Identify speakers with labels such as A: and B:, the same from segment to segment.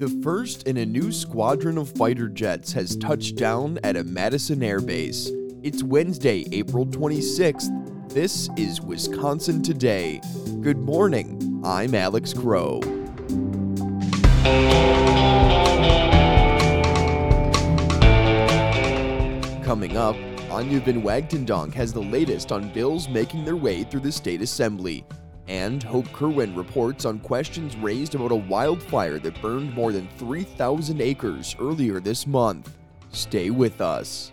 A: The first in a new squadron of fighter jets has touched down at a Madison Air Base. It's Wednesday, April 26th. This is Wisconsin Today. Good morning, I'm Alex Crow. Coming up, Anya Van Wagtendonk has the latest on bills making their way through the state assembly. And Hope Kerwin reports on questions raised about a wildfire that burned more than 3,000 acres earlier this month. Stay with us.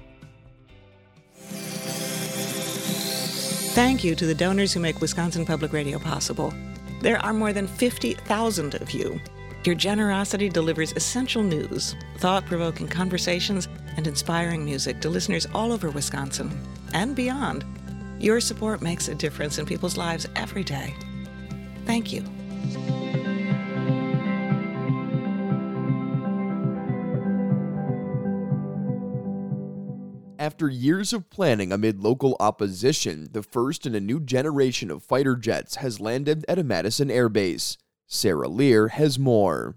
B: Thank you to the donors who make Wisconsin Public Radio possible. There are more than 50,000 of you. Your generosity delivers essential news, thought-provoking conversations, and inspiring music to listeners all over Wisconsin and beyond. Your support makes a difference in people's lives every day. Thank you.
A: After years of planning amid local opposition, the first in a new generation of fighter jets has landed at a Madison Air Base. Sarah Lear has more.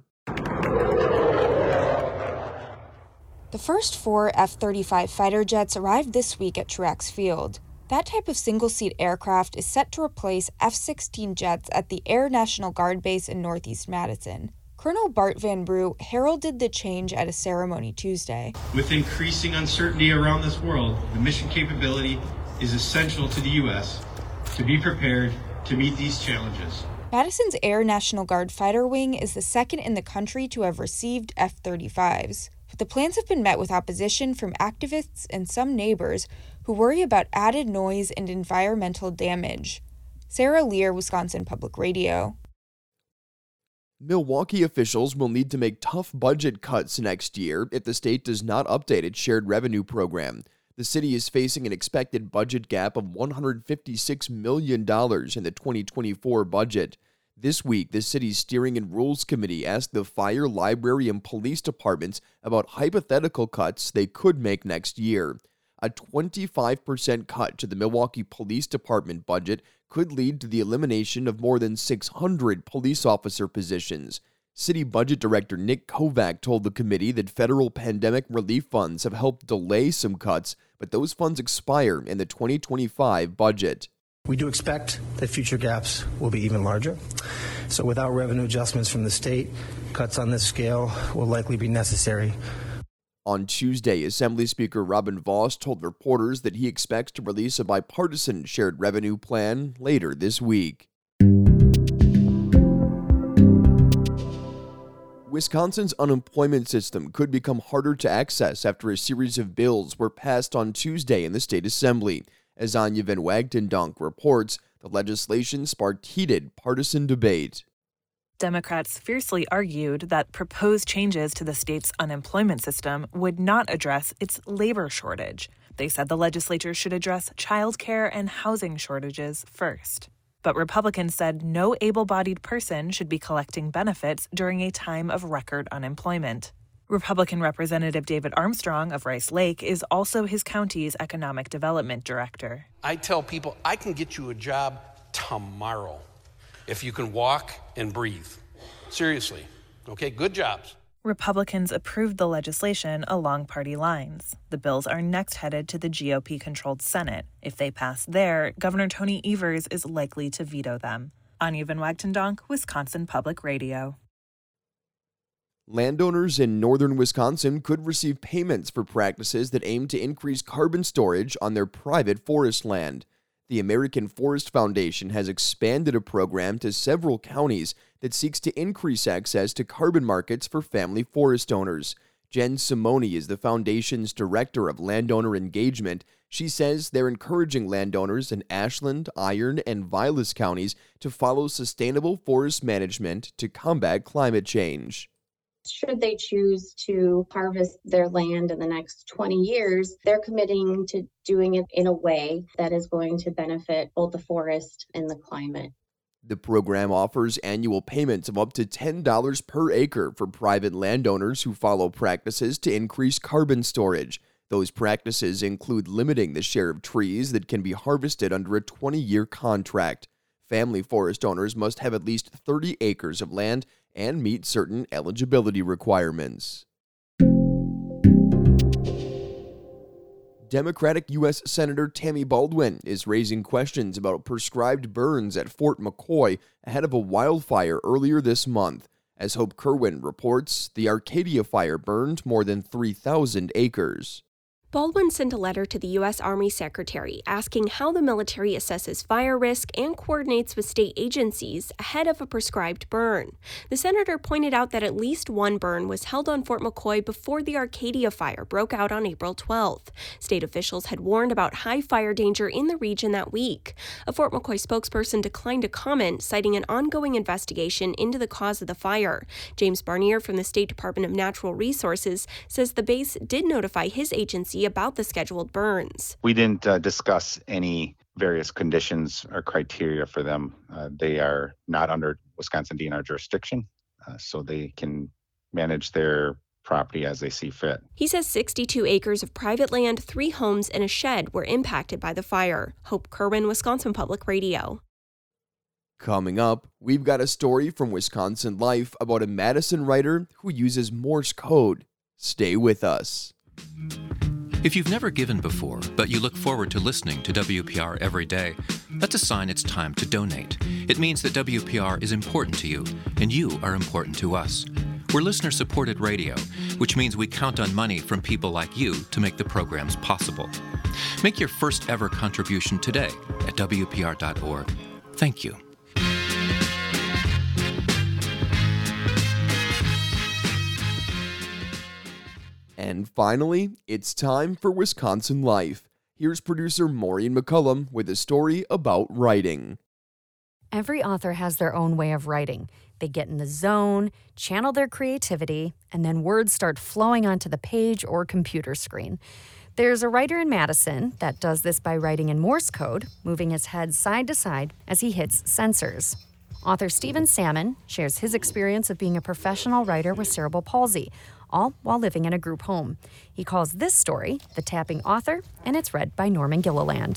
C: The first 4 F-35 fighter jets arrived this week at Truax Field. That type of single-seat aircraft is set to replace F-16 jets at the Air National Guard base in Northeast Madison. Colonel Bart Van Brugh heralded the change at a ceremony Tuesday.
D: With increasing uncertainty around this world, the mission capability is essential to the U.S. to be prepared to meet these challenges.
C: Madison's Air National Guard fighter wing is the second in the country to have received F-35s. But the plans have been met with opposition from activists and some neighbors who worry about added noise and environmental damage. Sarah Lear, Wisconsin Public Radio.
A: Milwaukee officials will need to make tough budget cuts next year if the state does not update its shared revenue program. The city is facing an expected budget gap of $156 million in the 2024 budget. This week, the city's Steering and Rules Committee asked the fire, library, and police departments about hypothetical cuts they could make next year. A 25% cut to the Milwaukee Police Department budget could lead to the elimination of more than 600 police officer positions. City Budget Director Nick Kovac told the committee that federal pandemic relief funds have helped delay some cuts, but those funds expire in the 2025 budget.
E: We do expect that future gaps will be even larger. So without revenue adjustments from the state, cuts on this scale will likely be necessary.
A: On Tuesday, Assembly Speaker Robin Vos told reporters that he expects to release a bipartisan shared revenue plan later this week. Wisconsin's unemployment system could become harder to access after a series of bills were passed on Tuesday in the state assembly. As Anya Van Wagtendonk reports, the legislation sparked heated partisan debate.
F: Democrats fiercely argued that proposed changes to the state's unemployment system would not address its labor shortage. They said the legislature should address childcare and housing shortages first. But Republicans said no able-bodied person should be collecting benefits during a time of record unemployment. Republican Representative David Armstrong of Rice Lake is also his county's economic development director.
G: I tell people I can get you a job tomorrow if you can walk and breathe. Seriously. Okay, good jobs.
F: Republicans approved the legislation along party lines. The bills are next headed to the GOP-controlled Senate. If they pass there, Governor Tony Evers is likely to veto them. Anya Van Wagtendonk, Wisconsin Public Radio.
A: Landowners in northern Wisconsin could receive payments for practices that aim to increase carbon storage on their private forest land. The American Forest Foundation has expanded a program to several counties that seeks to increase access to carbon markets for family forest owners. Jen Simone is the foundation's director of landowner engagement. She says they're encouraging landowners in Ashland, Iron, and Vilas counties to follow sustainable forest management to combat climate change.
H: Should they choose to harvest their land in the next 20 years, they're committing to doing it in a way that is going to benefit both the forest and the climate.
A: The program offers annual payments of up to $10 per acre for private landowners who follow practices to increase carbon storage. Those practices include limiting the share of trees that can be harvested under a 20-year contract. Family forest owners must have at least 30 acres of land and meet certain eligibility requirements. Democratic U.S. Senator Tammy Baldwin is raising questions about prescribed burns at Fort McCoy ahead of a wildfire earlier this month. As Hope Kerwin reports, the Arcadia fire burned more than 3,000 acres.
I: Baldwin sent a letter to the U.S. Army Secretary asking how the military assesses fire risk and coordinates with state agencies ahead of a prescribed burn. The senator pointed out that at least one burn was held on Fort McCoy before the Arcadia fire broke out on April 12th. State officials had warned about high fire danger in the region that week. A Fort McCoy spokesperson declined to comment, citing an ongoing investigation into the cause of the fire. James Barnier from the State Department of Natural Resources says the base did notify his agency about the scheduled burns.
J: We didn't discuss any various conditions or criteria for them. They are not under Wisconsin DNR jurisdiction, so they can manage their property as they see fit.
I: He says 62 acres of private land, 3 homes, and a shed were impacted by the fire. Hope Kerwin, Wisconsin Public Radio.
A: Coming up, we've got a story from Wisconsin Life about a Madison writer who uses Morse code. Stay with us.
K: If you've never given before, but you look forward to listening to WPR every day, that's a sign it's time to donate. It means that WPR is important to you, and you are important to us. We're listener-supported radio, which means we count on money from people like you to make the programs possible. Make your first ever contribution today at WPR.org. Thank you.
A: And finally, it's time for Wisconsin Life. Here's producer Maureen McCullum with a story about writing.
L: Every author has their own way of writing. They get in the zone, channel their creativity, and then words start flowing onto the page or computer screen. There's a writer in Madison that does this by writing in Morse code, moving his head side to side as he hits sensors. Author Stephen Salmon shares his experience of being a professional writer with cerebral palsy, all while living in a group home. He calls this story The Tapping Author, and it's read by Norman Gilliland.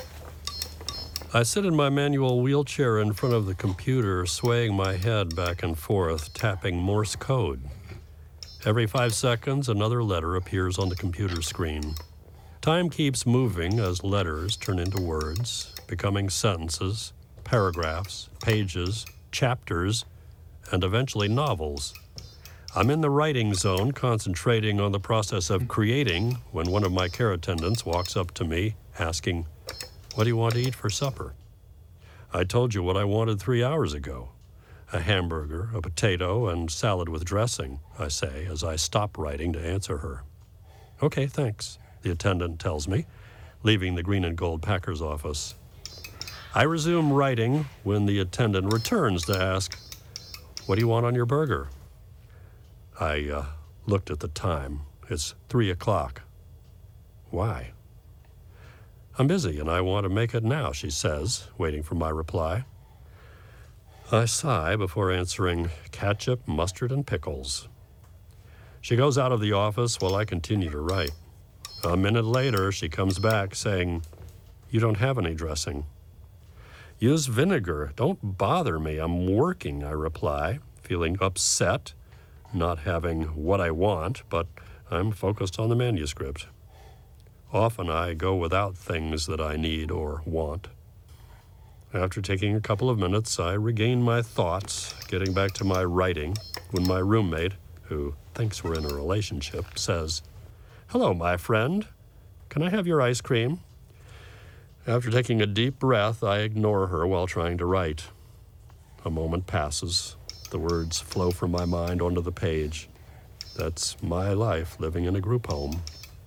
M: I sit in my manual wheelchair in front of the computer, swaying my head back and forth, tapping Morse code. Every 5 seconds, another letter appears on the computer screen. Time keeps moving as letters turn into words, becoming sentences, paragraphs, pages, chapters, and eventually novels. I'm in the writing zone, concentrating on the process of creating, when one of my care attendants walks up to me, asking, "What do you want to eat for supper?" I told you what I wanted 3 hours ago. A hamburger, a potato, and salad with dressing, I say, as I stop writing to answer her. "Okay, thanks," the attendant tells me, leaving the green and gold Packers office. I resume writing when the attendant returns to ask, "What do you want on your burger?" I looked at the time. It's 3 o'clock. "Why?" "I'm busy and I want to make it now," she says, waiting for my reply. I sigh before answering, "Ketchup, mustard, and pickles." She goes out of the office while I continue to write. A minute later, she comes back saying, "You don't have any dressing." "Use vinegar. Don't bother me. I'm working," I reply, feeling upset, not having what I want, but I'm focused on the manuscript. Often I go without things that I need or want. After taking a couple of minutes, I regain my thoughts, getting back to my writing, when my roommate, who thinks we're in a relationship, says, "Hello, my friend. Can I have your ice cream?" After taking a deep breath, I ignore her while trying to write. A moment passes. The words flow from my mind onto the page. That's my life living in a group home.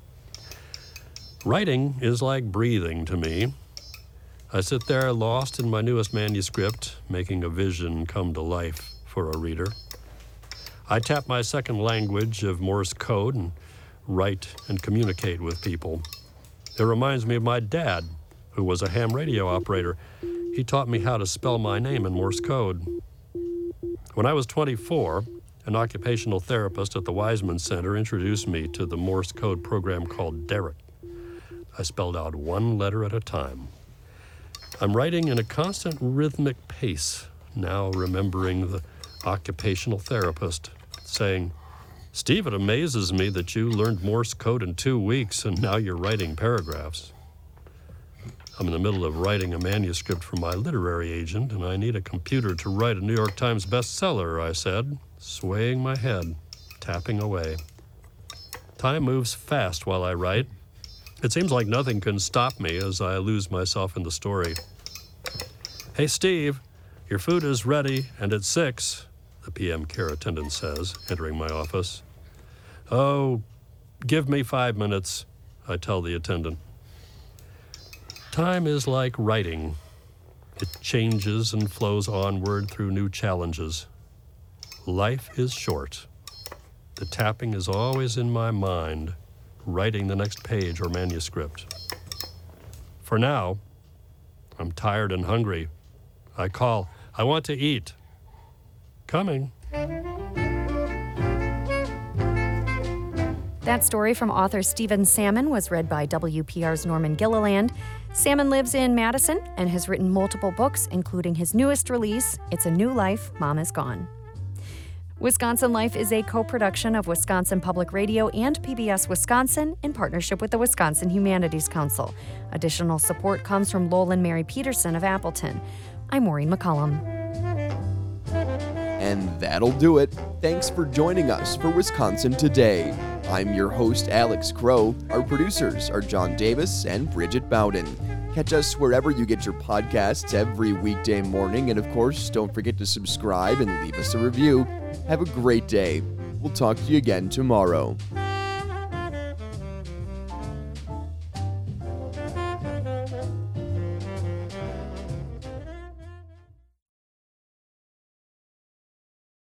M: Writing is like breathing to me. I sit there lost in my newest manuscript, making a vision come to life for a reader. I tap my second language of Morse code and write and communicate with people. It reminds me of my dad, who was a ham radio operator. He taught me how to spell my name in Morse code. When I was 24, an occupational therapist at the Wiseman Center introduced me to the Morse code program called Derek. I spelled out one letter at a time. I'm writing in a constant rhythmic pace, now remembering the occupational therapist, saying, "Steve, it amazes me that you learned Morse code in 2 weeks and now you're writing paragraphs." I'm in the middle of writing a manuscript for my literary agent, and I need a computer to write a New York Times bestseller, I said, swaying my head, tapping away. Time moves fast while I write. It seems like nothing can stop me as I lose myself in the story. "Hey, Steve, your food is ready, and it's 6, the PM care attendant says, entering my office. "Oh, give me 5 minutes," I tell the attendant. Time is like writing. It changes and flows onward through new challenges. Life is short. The tapping is always in my mind, writing the next page or manuscript. For now, I'm tired and hungry. I call, "I want to eat." "Coming."
L: That story from author Stephen Salmon was read by WPR's Norman Gilliland. Salmon lives in Madison and has written multiple books, including his newest release, It's a New Life, Mom is Gone. Wisconsin Life is a co-production of Wisconsin Public Radio and PBS Wisconsin in partnership with the Wisconsin Humanities Council. Additional support comes from Lowell Mary Peterson of Appleton. I'm Maureen McCullum.
A: And that'll do it. Thanks for joining us for Wisconsin Today. I'm your host, Alex Crow. Our producers are John Davis and Bridget Bowden. Catch us wherever you get your podcasts every weekday morning. And of course, don't forget to subscribe and leave us a review. Have a great day. We'll talk to you again tomorrow.